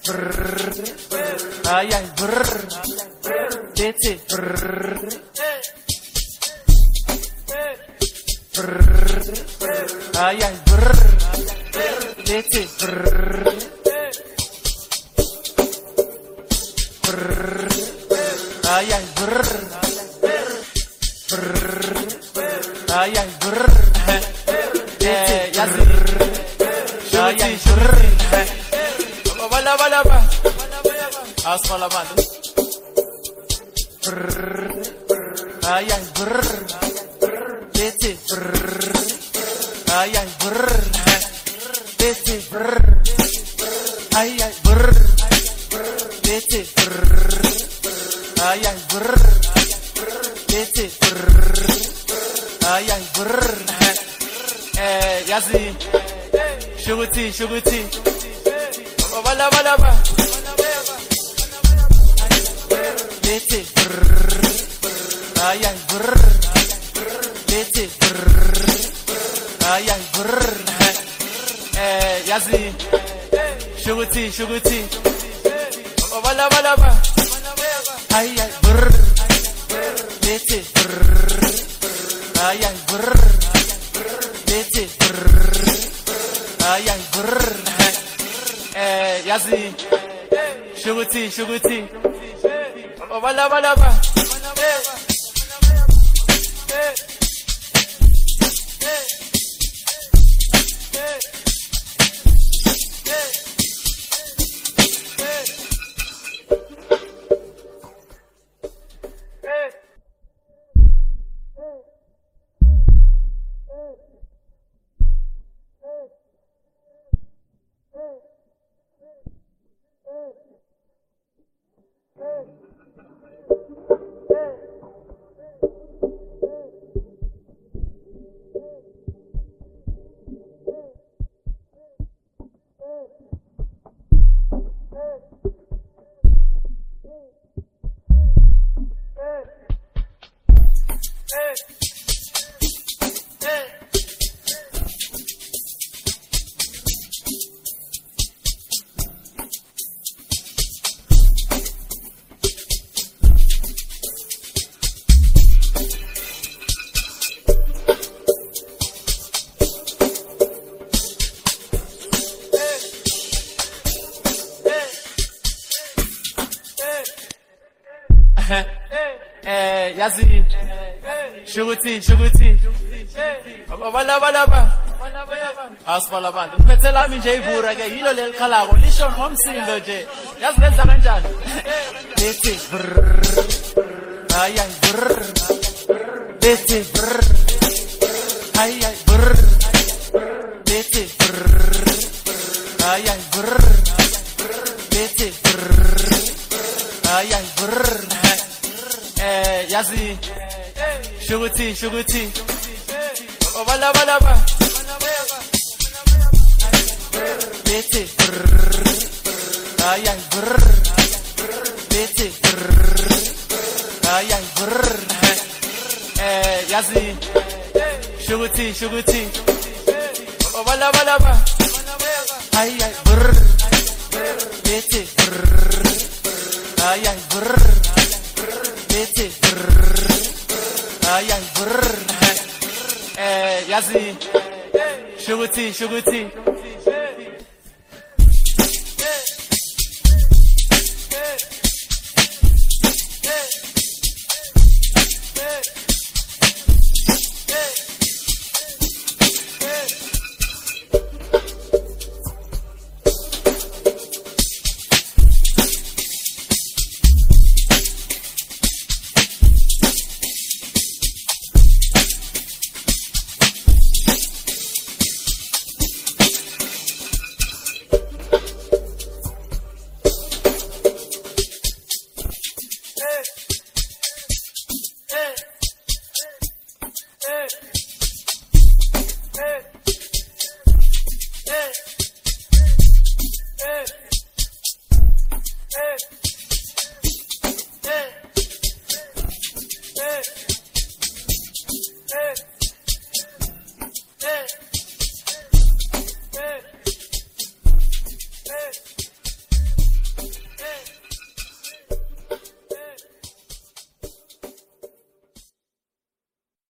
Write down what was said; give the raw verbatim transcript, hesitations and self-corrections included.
Ay ay brr, that's it. Brr, ay ay brr, that's it. Brr, ay ay brr, ay ay brr, Eh, yazi ay ay shukuthi brr. shukuthi bala bala ba asfala bantu Ay ay brr, that's it. Brr, ay ay brr, that's it. Brr, ay ay brr, that's it. Brr, ay ay brr, that's it. Brr, ay ay brr. eh yazi shukuthi shukuthi bala bala ba That's it. Brr, ay ay brr, that's it. Brr, ay ay brr. eh yazi shukuthi shukuthi bala bala ba Ay ay brr, that's it. Brr, ay ay brr, that's it. Brr, ay ay brr. eh yazi shukuthi shukuthi bala bala ba eh yazi shukuthi shukuthi bala bala ba asfala bantu phethe lami nje ivura ke yilo lelikhalako lisho ngomsindo nje yazi lenza kanjani that's it. Brr, ay ay brr, that's it. Brr, ay ay brr, that's it. Brr, ay ay brr, that's it. Brr, ay ay brr. eh yazi shukuthi shukuthi bala bala ba that's it. Brr, ay ay brr, that's it. Brr, ay ay brr. eh yazi shukuthi shukuthi bala bala ba Ay ay brr, that's it. Brr, ay ay brr, that's it. Brr, ay ay brr. eh yazi shukuthi shukuthi